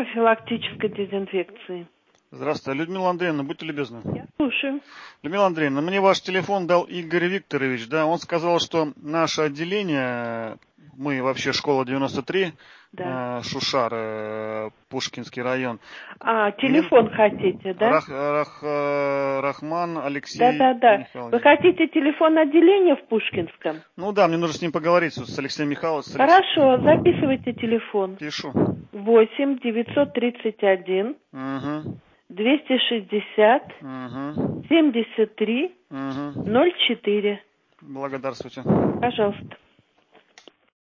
профилактической дезинфекции. Здравствуйте, Людмила Андреевна, будьте любезны. Я слушаю. Людмила Андреевна, мне ваш телефон дал Игорь Викторович, да, он сказал, что наше отделение, мы вообще школа 93, Да. Шушар, Пушкинский район. Телефон хотите, да? Рахман Алексей Да. Михайлович. Вы хотите телефон отделения в Пушкинском? Ну да, мне нужно с ним поговорить, с Алексеем Михайловичем. Хорошо, записывайте телефон. Пишу. 8 931 260 73 04. Благодарствуйте. Пожалуйста.